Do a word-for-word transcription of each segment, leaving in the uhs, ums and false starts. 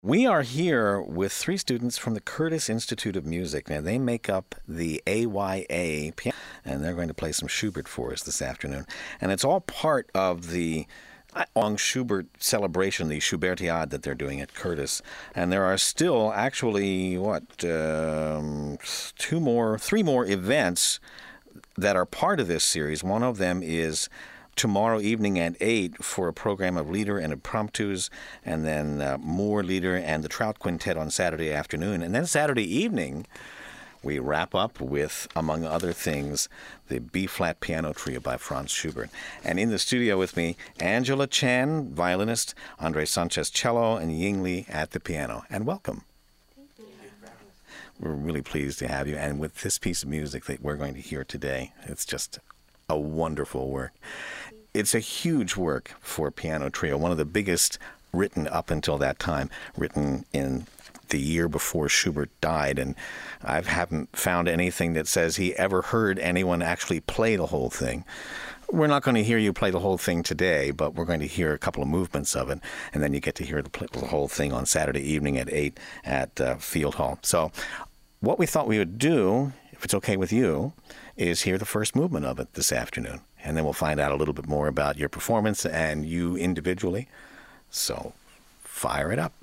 We are here with three students from the Curtis Institute of Music. Now, they make up the A Y A piano, and they're going to play some Schubert for us this afternoon. And it's all part of the long Schubert celebration, the Schubertiade that they're doing at Curtis. And there are still actually, what, um, two more, three more events that are part of this series. One of them is tomorrow evening at eight for a program of Lieder and Impromptus, and then uh, more Lieder and the Trout Quintet on Saturday afternoon. And then Saturday evening, we wrap up with, among other things, the B-flat piano trio by Franz Schubert. And in the studio with me, Angela Chan, violinist, Andre Sanchez, cello, and Ying Li at the piano. And welcome. Thank you. We're really pleased to have you. And with this piece of music that we're going to hear today, it's just a wonderful work. It's a huge work for a piano trio, one of the biggest written up until that time, written in the year before Schubert died. And I haven't found anything that says he ever heard anyone actually play the whole thing. We're not going to hear you play the whole thing today, but we're going to hear a couple of movements of it, and then you get to hear the, play, the whole thing on Saturday evening at eight at uh, Field Hall. So what we thought we would do, if it's okay with you, is hear the first movement of it this afternoon. And then we'll find out a little bit more about your performance and you individually. So fire it up.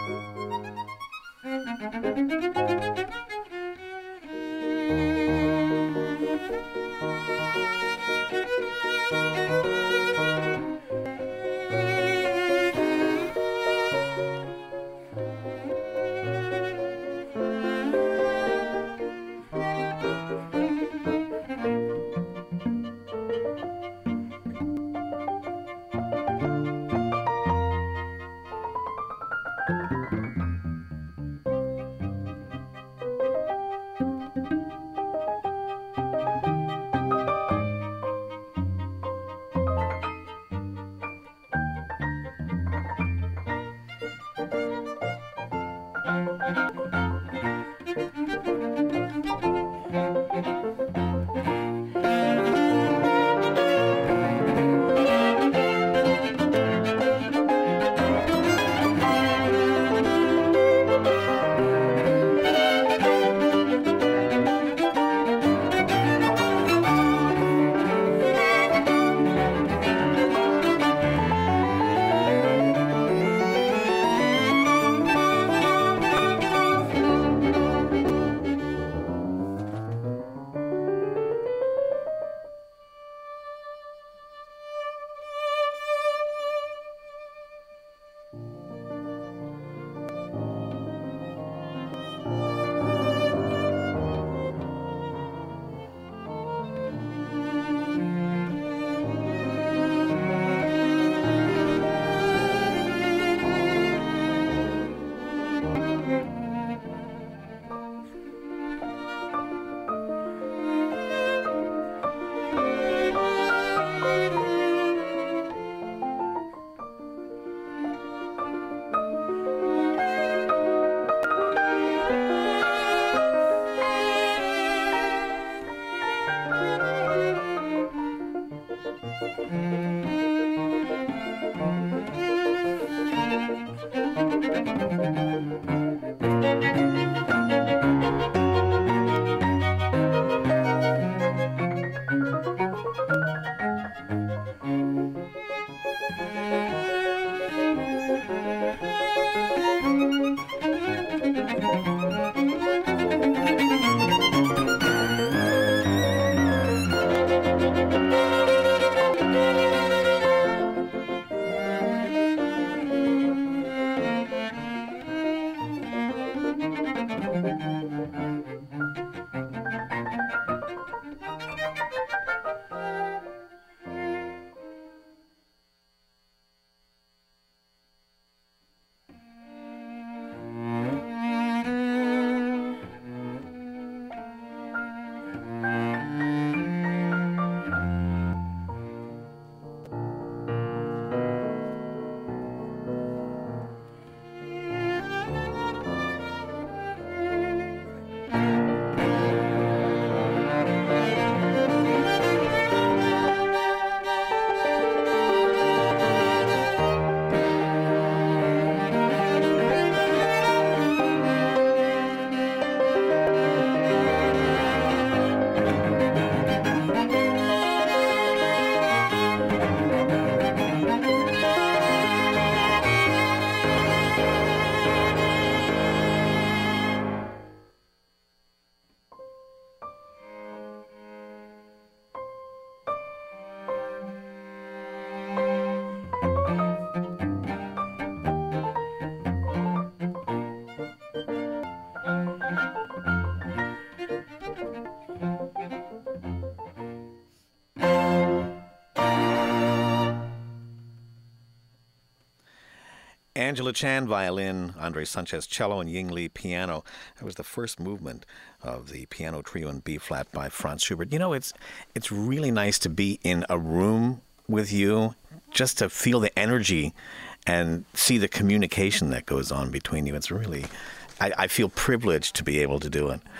Angela Chan, violin, Andre Sanchez, cello, and Ying Li, piano. That was the first movement of the piano trio in B-flat by Franz Schubert. You know, it's it's really nice to be in a room with you, just to feel the energy and see the communication that goes on between you. It's really, I, I feel privileged to be able to do it.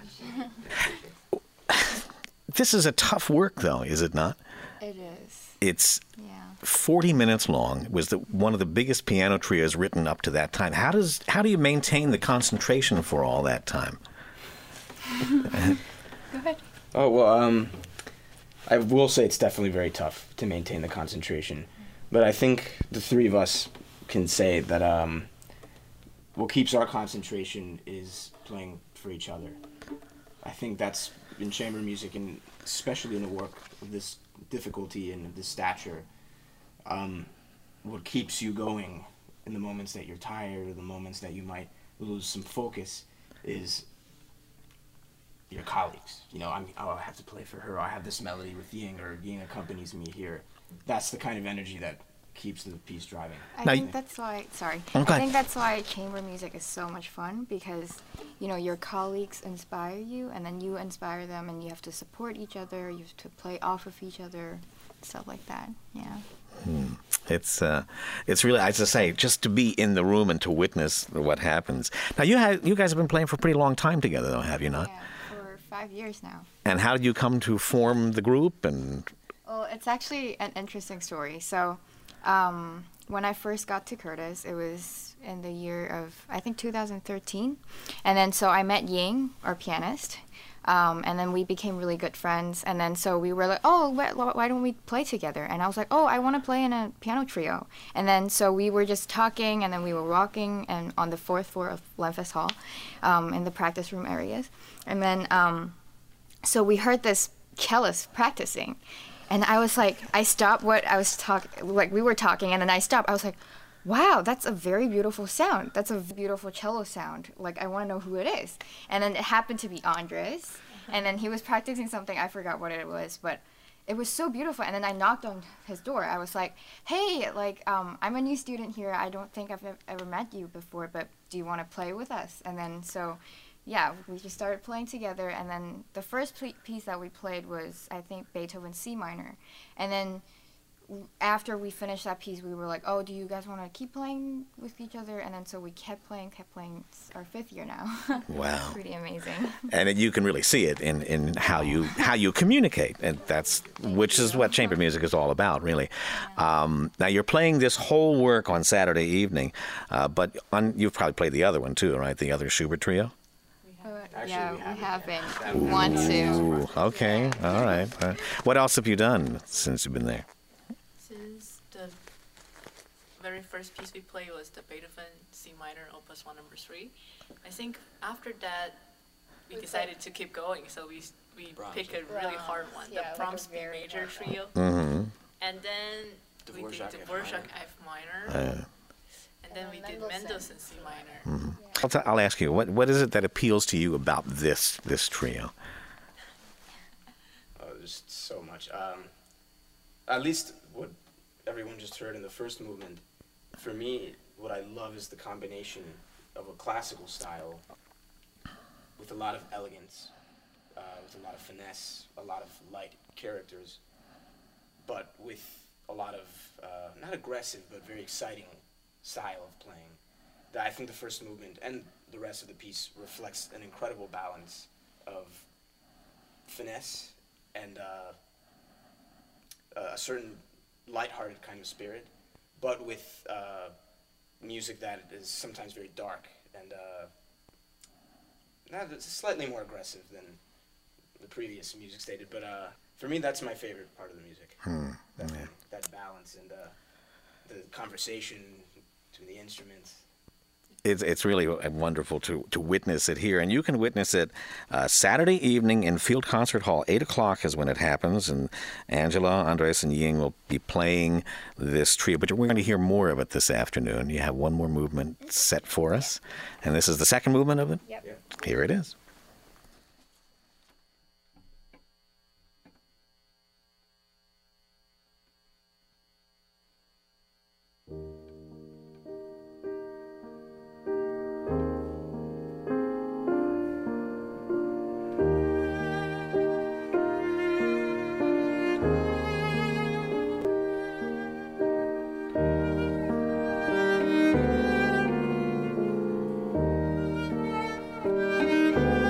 This is a tough work, though, is it not? It is. It's yeah. forty minutes long. It was the, one of the biggest piano trios written up to that time. How does how do you maintain the concentration for all that time? Go ahead. Oh, well, um, I will say it's definitely very tough to maintain the concentration. But I think the three of us can say that um, what keeps our concentration is playing for each other. I think that's in chamber music, and especially in a work of this difficulty and this stature, um, what keeps you going in the moments that you're tired or the moments that you might lose some focus is your colleagues. You know, I'm, oh, I have to play for her, or I have this melody with Ying, or Ying accompanies me here. That's the kind of energy that keeps the piece driving. I Now think you- that's why, sorry, Okay. I think that's why chamber music is so much fun, because, you know, your colleagues inspire you, and then you inspire them, and you have to support each other, you have to play off of each other, stuff like that, yeah. It's uh, it's really, as I say, just to be in the room and to witness what happens. Now, you had, you guys have been playing for a pretty long time together, though, have you not? Yeah, for five years now. And how did you come to form the group? And Well, it's actually an interesting story. So, um, when I first got to Curtis, it was in the year of, I think, two thousand thirteen. And then so I met Ying, our pianist, um, and then we became really good friends. And then so we were like, oh, wh- why don't we play together? And I was like, oh, I want to play in a piano trio. And then so we were just talking, and then we were walking and on the fourth floor of Lenfest Hall, um, in the practice room areas. And then um, so we heard this cellist practicing. And I was like, I stopped what I was talking, like we were talking, and then I stopped. I was like, wow, that's a very beautiful sound. That's a beautiful cello sound. Like, I want to know who it is. And then it happened to be Andres. And then he was practicing something, I forgot what it was, but it was so beautiful. And then I knocked on his door. I was like, hey, like, um, I'm a new student here. I don't think I've ev- ever met you before, but do you want to play with us? And then so, yeah, we just started playing together. And then the first pl- piece that we played was, I think, Beethoven's C minor. And then w- after we finished that piece, we were like, oh, do you guys want to keep playing with each other? And then so we kept playing, kept playing. It's our fifth year now. wow. Pretty amazing. And it, you can really see it in, in how you how you communicate, and that's which is what chamber music is all about, really. Um, now you're playing this whole work on Saturday evening, uh, but on, you've probably played the other one too, right? The other Schubert trio. Actually, yeah, we we haven't haven't. yet. Want to. Ooh, okay, all right. Uh, what else have you done since you've been there? Since the very first piece we played was the Beethoven C minor, Opus one, number three. I think after that we decided to keep going, so we we picked a really hard one, yeah, the like a Brahms B very major hard one. trio, Mm-hmm. and then we did Dvorak F Dvorak minor. F minor, Uh, and then we did Mendelssohn. Mendelssohn C minor. I'll, t- I'll ask you, what what is it that appeals to you about this this trio? Oh, just so much. Um, at least what everyone just heard in the first movement. For me, what I love is the combination of a classical style with a lot of elegance, uh, with a lot of finesse, a lot of light characters, but with a lot of, uh, not aggressive, but very exciting style of playing. That I think the first movement and the rest of the piece reflects an incredible balance of finesse and uh, a certain lighthearted kind of spirit, but with uh, music that is sometimes very dark and uh, not, it's slightly more aggressive than the previous music stated. But uh, for me, that's my favorite part of the music. Hmm. That, Yeah. that balance and uh, the conversation between the instruments. It's it's really wonderful to, to witness it here, and you can witness it uh, Saturday evening in Field Concert Hall. Eight o'clock is when it happens, and Angela, Andres, and Ying will be playing this trio. But we're going to hear more of it this afternoon. You have one more movement set for us, and this is the second movement of it. Yep. Yeah. Here it is. Thank you.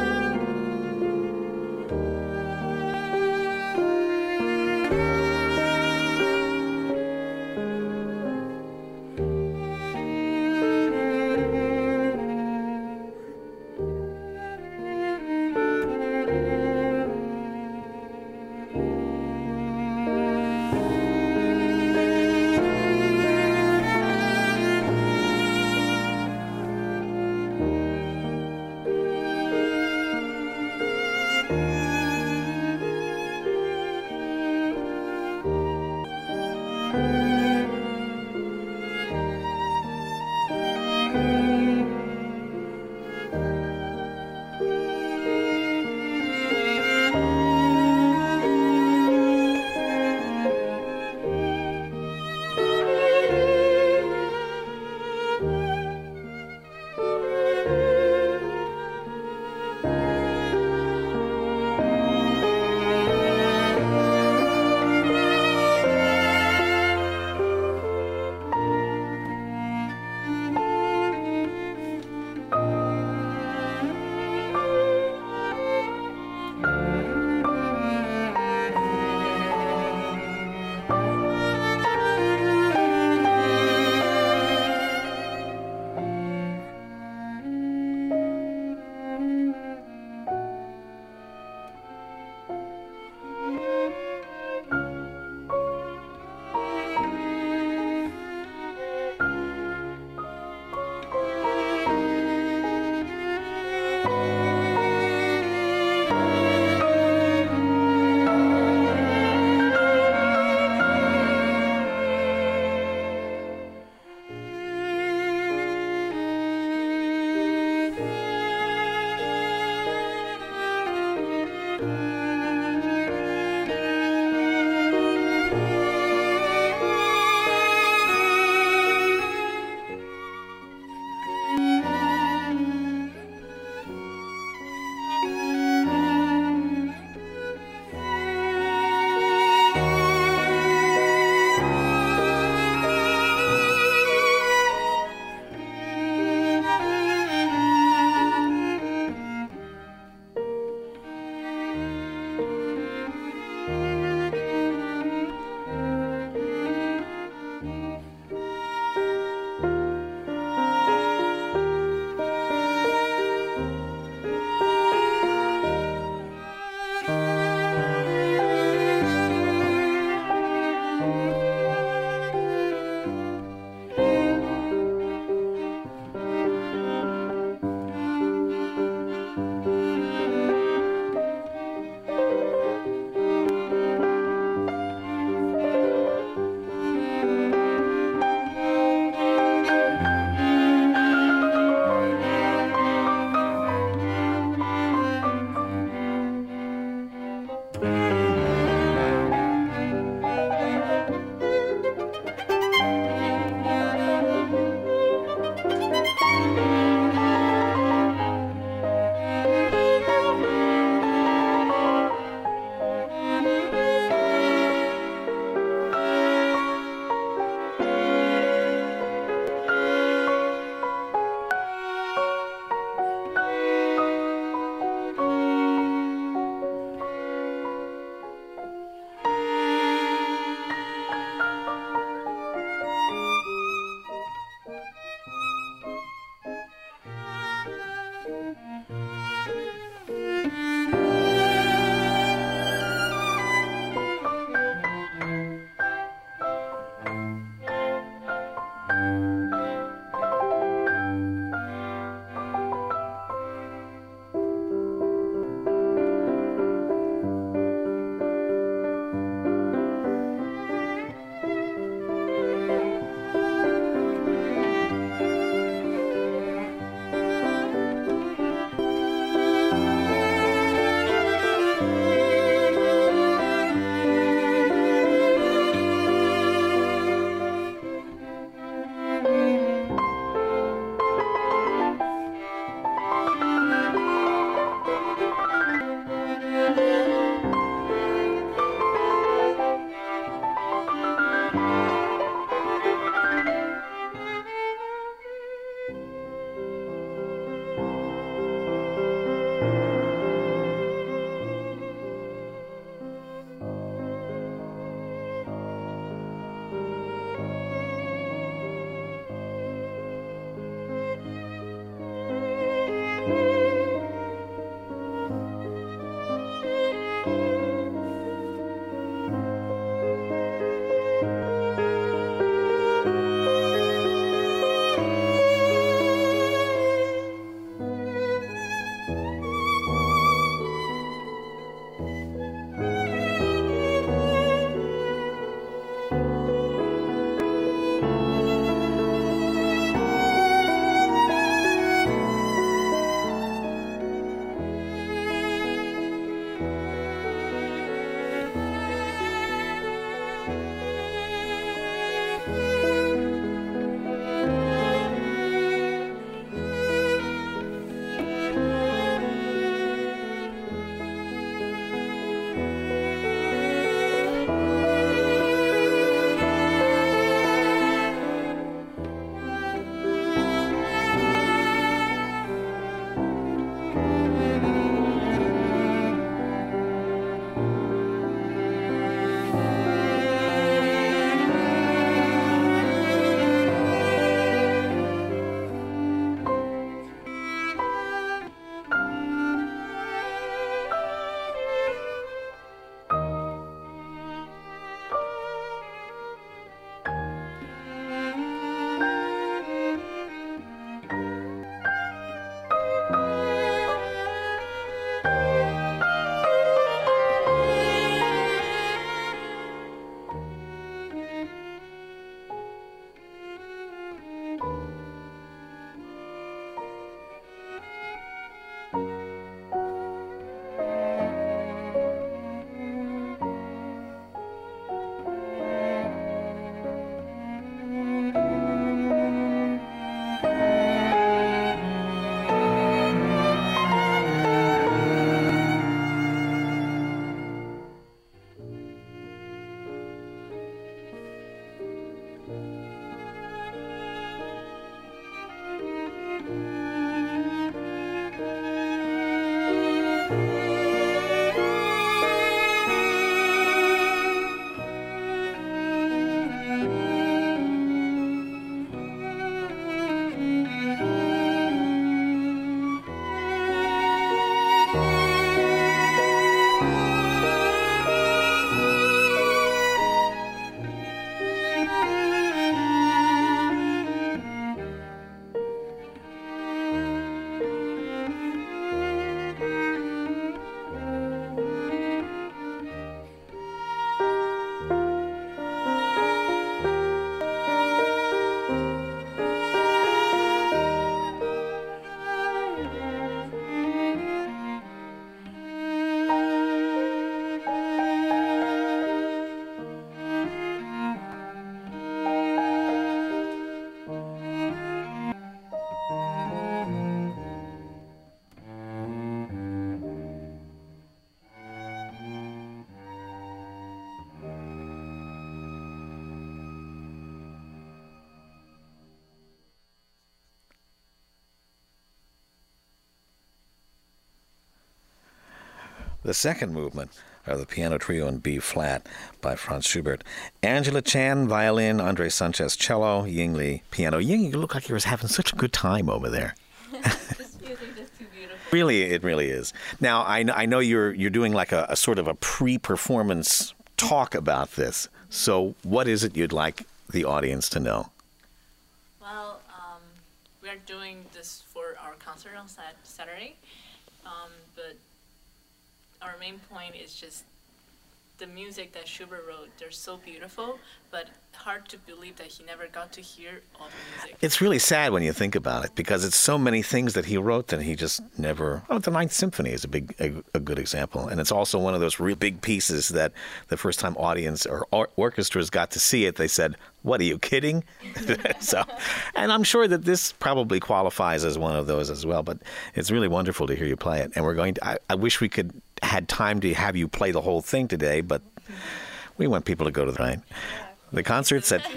the second movement of the piano trio in B flat by Franz Schubert. Angela Chan, violin, Andre Sanchez, cello, Ying Li, piano. Ying, you look like you were having such a good time over there. This music is too beautiful. Really, it really is. Now, I, I know you're you're doing like a, a sort of a pre-performance talk about this. So what is it you'd like the audience to know? Well, um, we are doing this for our concert on sat- Saturday, um, but our main point is just the music that Schubert wrote. They're so beautiful, but hard to believe that he never got to hear all the music. It's really sad when you think about it, because it's so many things that he wrote that he just never... Oh, the Ninth Symphony is a big, a, a good example, and it's also one of those real big pieces that the first time audience or, or orchestras got to see it, they said, "What, are you kidding?" So, and I'm sure that this probably qualifies as one of those as well. But it's really wonderful to hear you play it, and we're going to. I, I wish we could had time to have you play the whole thing today, but we want people to go to the right. The concert's at.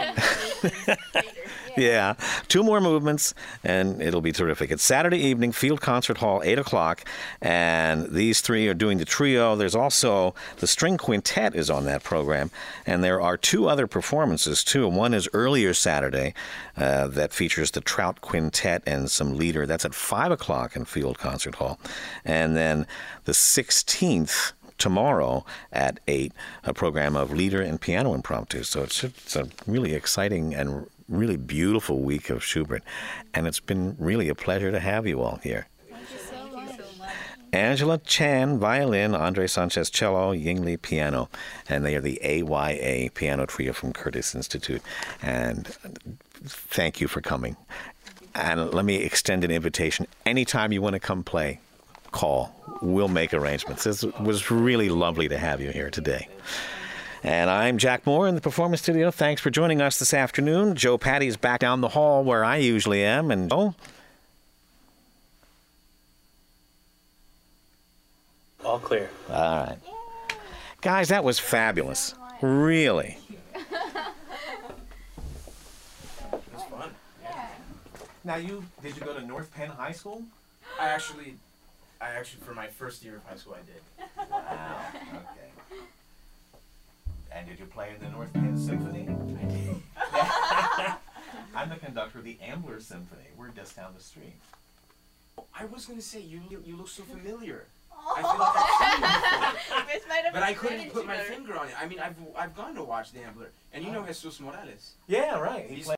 Yeah, two more movements, and it'll be terrific. It's Saturday evening, Field Concert Hall, eight o'clock, and these three are doing the trio. There's also the string quintet is on that program, and there are two other performances, too. One is earlier Saturday uh, that features the Trout Quintet and some leader. That's at five o'clock in Field Concert Hall. And then the sixteenth, tomorrow at eight, a program of leader and piano impromptu. So it's, it's a really exciting and really beautiful week of Schubert, and it's been really a pleasure to have you all here. Thank you so much. So much. Angela Chan, violin, Andre Sanchez, cello, Ying Li, piano, and they are the A Y A piano trio from Curtis Institute. And thank you for coming. And let me extend an invitation. Anytime you want to come play, call. We'll make arrangements. It was really lovely to have you here today. And I'm Jack Moore in the Performance Studio. Thanks for joining us this afternoon. Joe Patty's back down the hall where I usually am. And oh, all clear. All right. Guys, that was fabulous. Really. It was fun. Yeah. Now, you did you go to North Penn High School? I actually, I actually, for my first year of high school, I did. Wow. Okay. And did you play in the North Penn Symphony? I did. I'm the conductor of the Ambler Symphony. We're just down the street. I was gonna say you you look so familiar. I feel like I've seen you before, but I couldn't put my finger on it. I mean, I've I've gone to watch the Ambler, and you know Jesus Morales. Yeah, right. He He's played